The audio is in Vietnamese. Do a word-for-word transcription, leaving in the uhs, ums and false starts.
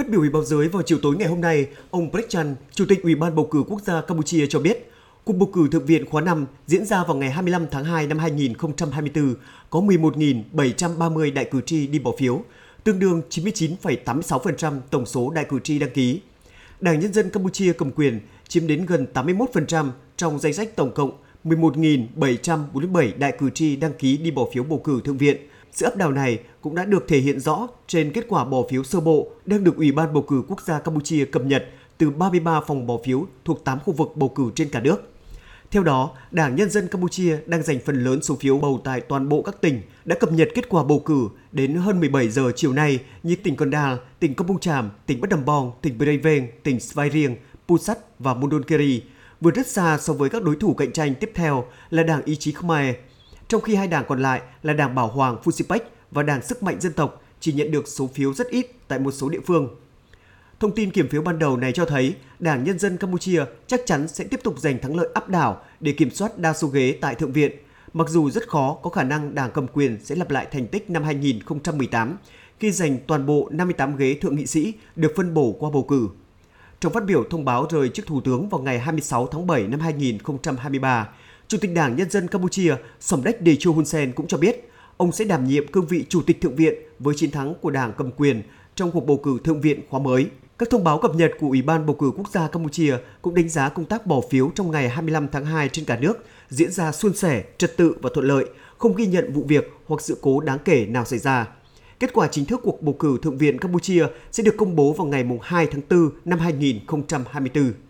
Phát biểu với báo giới vào chiều tối ngày hôm nay, ông Prech Chan, Chủ tịch Ủy ban bầu cử quốc gia Campuchia cho biết, cuộc bầu cử Thượng viện khóa năm diễn ra vào ngày hai mươi lăm tháng hai năm hai nghìn không trăm hai mươi tư, có mười một nghìn bảy trăm ba mươi đại cử tri đi bỏ phiếu, tương đương chín mươi chín phẩy tám mươi sáu phần trăm tổng số đại cử tri đăng ký. Đảng Nhân dân Campuchia cầm quyền chiếm đến gần tám mươi mốt phần trăm trong danh sách tổng cộng mười một nghìn bảy trăm bốn mươi bảy đại cử tri đăng ký đi bỏ phiếu bầu cử Thượng viện. Sự áp đảo này cũng đã được thể hiện rõ trên kết quả bỏ phiếu sơ bộ đang được Ủy ban bầu cử quốc gia Campuchia cập nhật từ ba mươi ba phòng bỏ phiếu thuộc tám khu vực bầu cử trên cả nước. Theo đó, Đảng Nhân dân Campuchia đang giành phần lớn số phiếu bầu tại toàn bộ các tỉnh đã cập nhật kết quả bầu cử đến hơn mười bảy giờ chiều nay như tỉnh Kon Dal, tỉnh Kampong Cham, tỉnh Bat Đầm Bong, tỉnh Preven, tỉnh Svay Rieng, Pusat và Mondulkiri, vượt rất xa so với các đối thủ cạnh tranh tiếp theo là Đảng Ý chí Khmer, trong khi hai đảng còn lại là Đảng Bảo Hoàng Fusipac và Đảng Sức mạnh Dân tộc chỉ nhận được số phiếu rất ít tại một số địa phương. Thông tin kiểm phiếu ban đầu này cho thấy Đảng Nhân dân Campuchia chắc chắn sẽ tiếp tục giành thắng lợi áp đảo để kiểm soát đa số ghế tại Thượng viện, mặc dù rất khó có khả năng đảng cầm quyền sẽ lặp lại thành tích năm hai nghìn không trăm mười tám khi giành toàn bộ năm mươi tám ghế thượng nghị sĩ được phân bổ qua bầu cử. Trong phát biểu thông báo rời chức Thủ tướng vào ngày hai mươi sáu tháng bảy năm hai nghìn không trăm hai mươi ba, Chủ tịch Đảng Nhân dân Campuchia Somdech Techo Hun Sen cũng cho biết ông sẽ đảm nhiệm cương vị Chủ tịch Thượng viện với chiến thắng của đảng cầm quyền trong cuộc bầu cử Thượng viện khóa mới. Các thông báo cập nhật của Ủy ban bầu cử quốc gia Campuchia cũng đánh giá công tác bỏ phiếu trong ngày hai mươi lăm tháng hai trên cả nước diễn ra suôn sẻ, trật tự và thuận lợi, không ghi nhận vụ việc hoặc sự cố đáng kể nào xảy ra. Kết quả chính thức cuộc bầu cử Thượng viện Campuchia sẽ được công bố vào ngày hai tháng tư năm hai nghìn không trăm hai mươi tư.